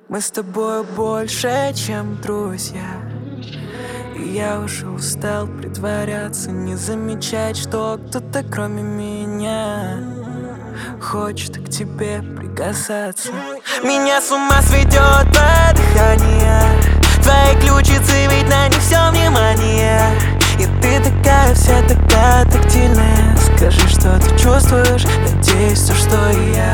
Мы с тобой больше, чем друзья. И я уже устал притворяться, не замечать, что кто-то кроме меня хочет к тебе прикасаться. Меня с ума сведет твое дыхание, твои ключицы, ведь на них все внимание. И ты такая вся, такая тактильная. Скажи, что ты чувствуешь, надеюсь, то, что и я.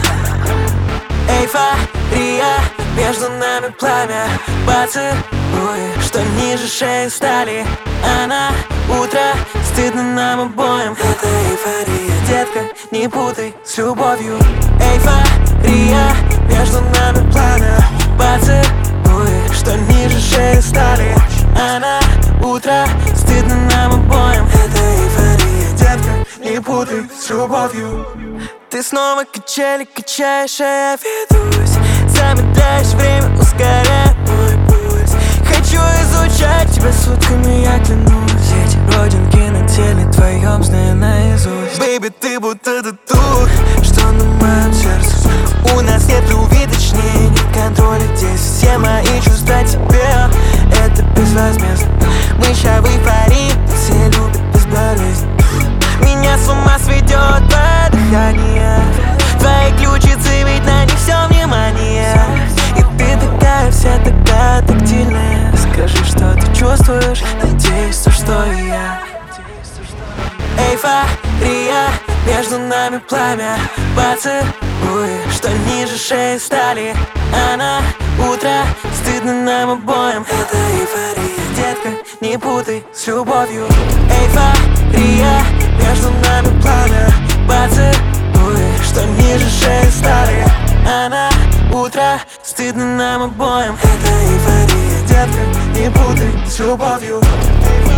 Эйфория, между нами пламя, поцелуи, что ниже шеи стали. А на утро стыдно нам обоим. Это эйфория, детка, не путай с любовью. Эйфория, между нами пламя, поцелуи, что ниже шеи стали. А на утро стыдно нам обоим. Это эйфория, детка, не путай с любовью. Ты снова качели качаешь, а я ведусь. Замедляешь время, ускоряя мой пульс. Хочу изучать тебя сутками, я клянусь. Эти родинки на теле твоем знаю наизусть. Бэйби, ты будто тату, что на моем сердце. У нас нет любви, точнее нет контроля. Здесь все мои чувства тебе, это безвозмездно. Мы ща в эйфории, все любят без болезни. Меня с ума сведет твое дыхание, твои ключицы, ведь на них все внимание. И ты такая вся, такая тактильная. Скажи, что ты чувствуешь, надеюсь, то, что и я. Эйфория, между нами пламя, поцелуи, что ниже шеи стали. А на утро стыдно нам обоим. Это эйфория, детка, не путай с любовью. Эйфория, между нами пламя, поцелуи, что ниже шеи стали. А на утро стыдно нам обоим. Это эйфория, детка, не путай с любовью.